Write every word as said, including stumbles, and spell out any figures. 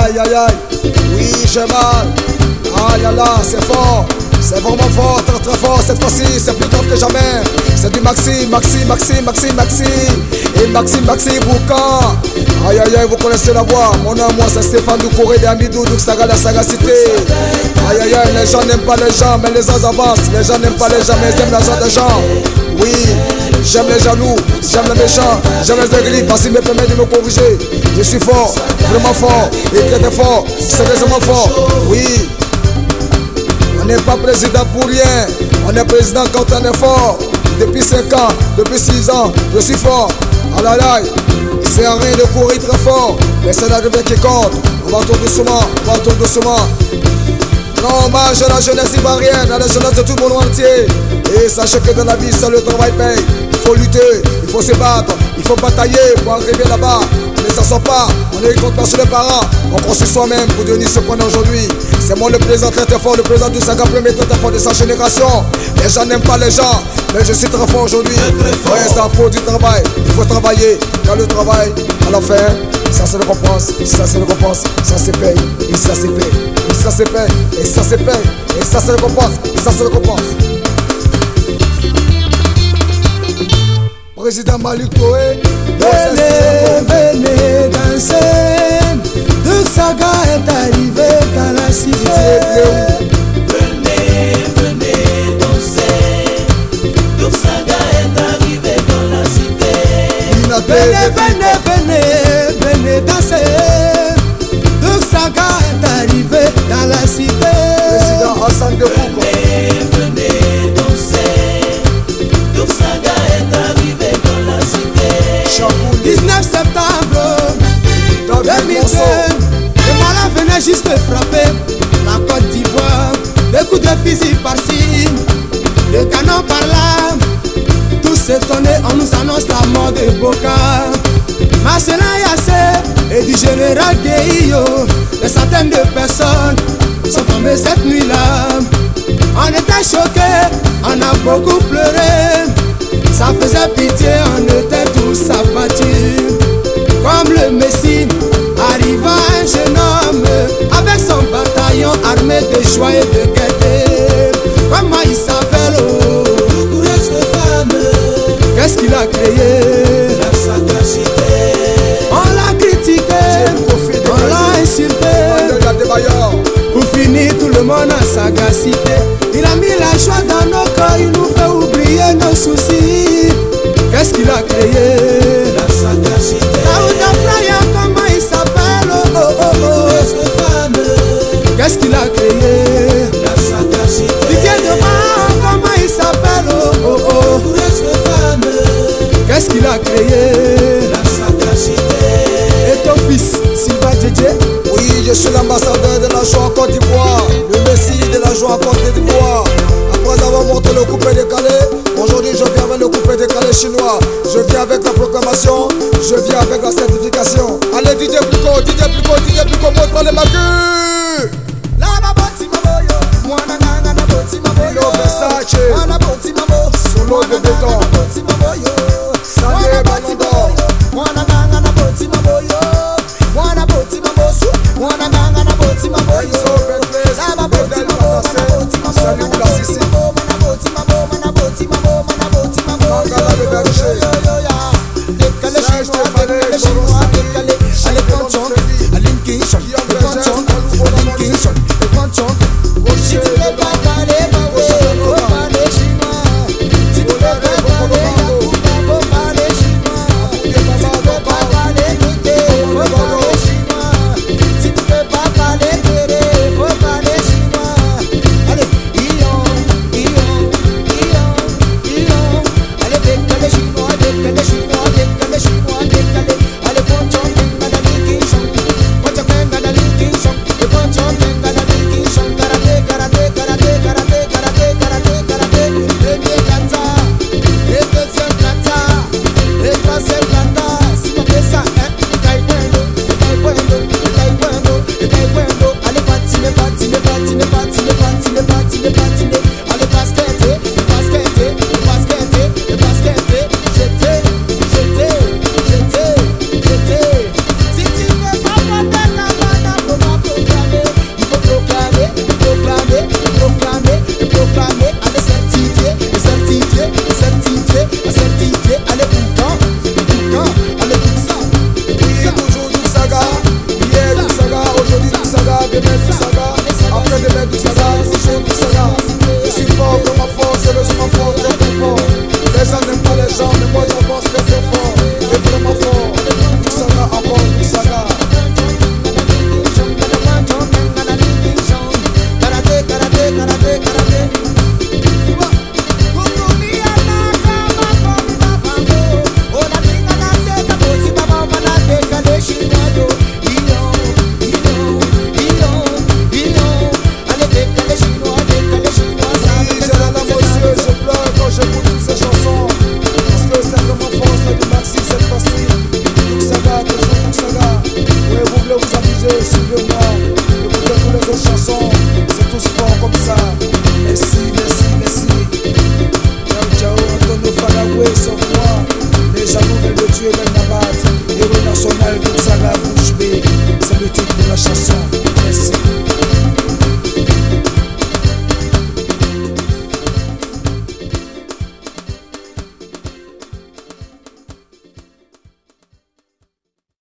Aïe aïe aïe, oui j'ai mal. Aïe là là, c'est fort. C'est vraiment fort, très très fort cette fois-ci, c'est plus grave que jamais. C'est du Maxi, Maxi, Maxi, Maxi, Maxi. Et Maxi, Maxi, Boucan. Aïe aïe aïe, vous connaissez la voix. Mon nom, moi c'est Stéphane Doucouré de Amidou, donc ça la sagacité. Aïe aïe aïe, les gens n'aiment pas les gens, mais les gens avancent. Les gens n'aiment pas les gens, mais ils aiment l'argent des gens. Oui, j'aime les jaloux, j'aime les méchants, j'aime les aigris, parce qu'ils me permettent de me corriger. Je suis fort, vraiment fort, et très très fort, sérieusement fort. Oui. On n'est pas président pour rien, on est président quand on est fort. Depuis cinq ans, depuis six ans, je suis fort. Ah là là, c'est un rien de courir très fort, mais c'est l'arrivée qui compte. On va tout doucement, on va tout doucement. Non, hommage à la jeunesse ivoirienne, à la jeunesse de tout le monde entier. Et sachez que dans la vie, seul le travail paye. Il faut lutter, il faut se battre, il faut batailler pour arriver là-bas. On ne s'en sort pas, on est contre sur les parents. On construit soi-même pour devenir ce qu'on est aujourd'hui. C'est moi le président très très fort, le président du cinq premier très très fort de sa génération. Les gens n'aiment pas les gens, mais je suis très fort aujourd'hui. Ouais, ça faut du travail, il faut travailler. Dans le travail, à la fin, ça se récompense, ça se récompense, ça se paye, et ça se paye, et ça se paye, et ça se paye, et ça se récompense, ça se récompense. Président Malik Koé, venez, venez danser. Douk Saga est arrivé dans la cité. Venez, venez danser. Douk Saga est arrivé dans la cité. Venez, venez, venez, venez danser. Douk Saga est arrivé dans la cité. Président Hassan de Foucault. Venez, venez danser. Douk Saga est arrivé dans la cité. dix-neuf septembre deux mille deux, le malin venait juste frapper la Côte d'Ivoire. Des coups de fusil par-ci, le canon par-là. Tous s'étonnés, on nous annonce la mort de Boka. Marcelin Yassé et du général Gueillo. Des centaines de personnes sont tombées cette nuit-là. On était choqués, on a beaucoup pleuré. Ça faisait pitié, on était tous abattus. Comme le Messie, arriva un jeune homme avec son bataillon armé de joie et de gaieté. Comment il s'appelle? Oh, qu'est-ce qu'il a créé? La sagacité. On l'a critiqué, on l'a insulté. Pour finir, tout le monde a sagacité. Il a mis la joie dans nos corps, il nous fait oublier nos soucis. Qu'est-ce qu'il a créé? La sagacité. Daouda Flaya, comment il s'appelle? Oh oh oh oh. Qu'est-ce qu'il a créé? La sagacité. Didier Deba, comment il s'appelle? Oh oh oh. Qu'est-ce qu'il a créé? La sagacité. Et ton fils, Sylvain Djedje? Oui, je suis l'ambassadeur de la joie en Côte d'Ivoire, le messie de la joie en Côte d'Ivoire. Après avoir monté le coupé décalé, aujourd'hui je viens avec le coupé décalé chinois. Je viens avec la proclamation, je viens avec la certification. Allez D J Plico, D J Plico, D J Plico, montre les macus. Pino Versace, solo de béton. Sandé Banondo. Mwana